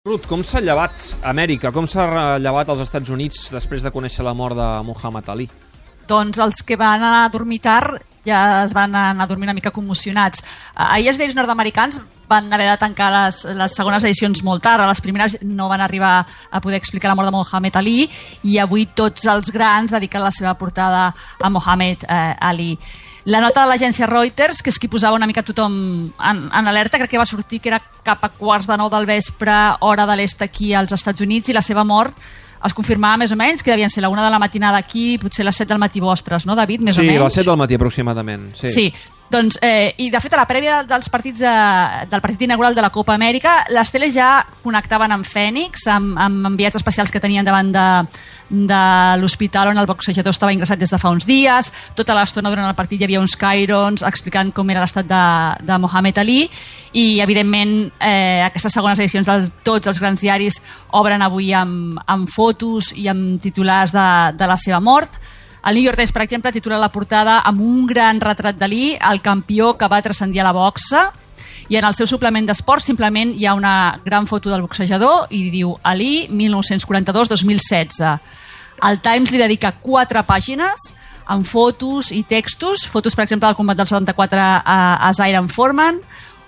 Ruth, com s'ha llevat Amèrica, com s'ha llevat als Estats Units després de conèixer la mort de Muhammad Ali? Doncs els que van anar a dormir tard ja es van anar a dormir una mica commocionats. Ahir els diaris nord-americans van haver de tancar les segones edicions molt tard. A les primeres no van arribar a poder explicar la mort de Muhammad Ali i avui tots els grans dediquen la seva portada a Muhammad Ali. La nota de l'agència Reuters, que és qui posava una mica tothom en alerta, crec que va sortir que era cap a 8:45 del vespre, hora de l'est aquí als Estats Units, i la seva mort es confirmava més o menys que devien ser la 1 de la matinada aquí, potser les 7 del matí vostres, no, David? Més o menys. Sí, les 7 del matí aproximadament. Sí. Doncs, i de fet a la prèvia dels partits del partit inaugural de la Copa Amèrica, les teles ja connectaven amb Fènix, amb enviats especials que tenien davant de l'hospital on el boxejador estava ingressat des de fa uns dies. Tota l'estona durant el partit hi havia uns cairons explicant com era l'estat de Muhammad Ali, i evidentment aquestes segones edicions de tots els grans diaris obren avui amb fotos i amb titulars de la seva mort. El New York Times, per exemple, titula la portada amb un gran retrat d'Ali, el campió que va transcendir a la boxa, i en el seu suplement d'esports simplement hi ha una gran foto del boxejador i diu Ali 1942-2016. El Times li dedica 4 pàgines amb fotos i textos, fotos per exemple del combat del 74 a Zaire amb Foreman,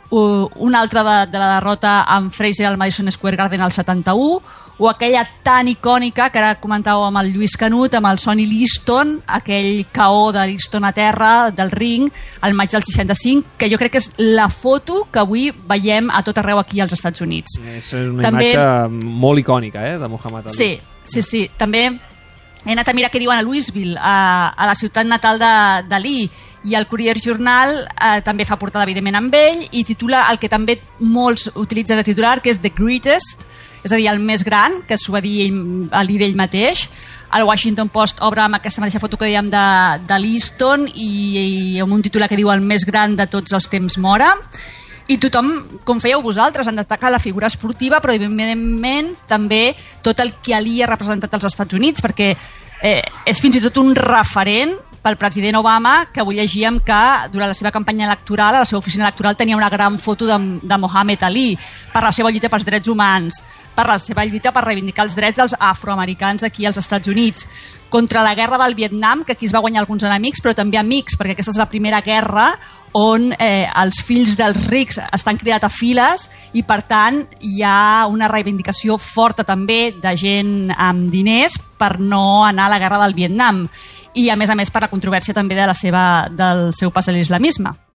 una altra de la derrota amb Fraser al Madison Square Garden al 71, o aquella tan icònica que ara comentàveu amb el Lluís Canut, amb el Sonny Liston, aquell KO de Liston a terra del ring al maig del 65, que jo crec que és la foto que avui veiem a tot arreu aquí als Estats Units. És una imatge molt icònica, de Muhammad Ali. Sí. També he anat a mirar què diuen a Louisville, a la ciutat natal d'Ali, i el Courier Journal també fa portada evidentment amb ell i titula el que també molts utilitzen de titular, que és The Greatest, és a dir, el més gran, que s'ho va dir Ali d'ell mateix. El Washington Post obre amb aquesta mateixa foto que dèiem de Liston i amb un titular que diu el més gran de tots els temps mora. I tothom, com fèieu vosaltres, han destacat la figura esportiva, però evidentment també tot el que Ali ha representat als Estats Units, perquè és fins i tot un referent pel president Obama, que avui llegíem que durant la seva campanya electoral, a la seva oficina electoral, tenia una gran foto de Muhammad Ali, per la seva lluita pels drets humans, per la seva lluita per reivindicar els drets dels afroamericans aquí als Estats Units, contra la guerra del Vietnam, que aquí es va guanyar alguns enemics, però també amics, perquè aquesta és la primera guerra on els fills dels rics estan cridats a files i, per tant, hi ha una reivindicació forta també de gent amb diners per no anar a la guerra del Vietnam. I, a més, per la controvèrsia també del seu pas a l'islamisme.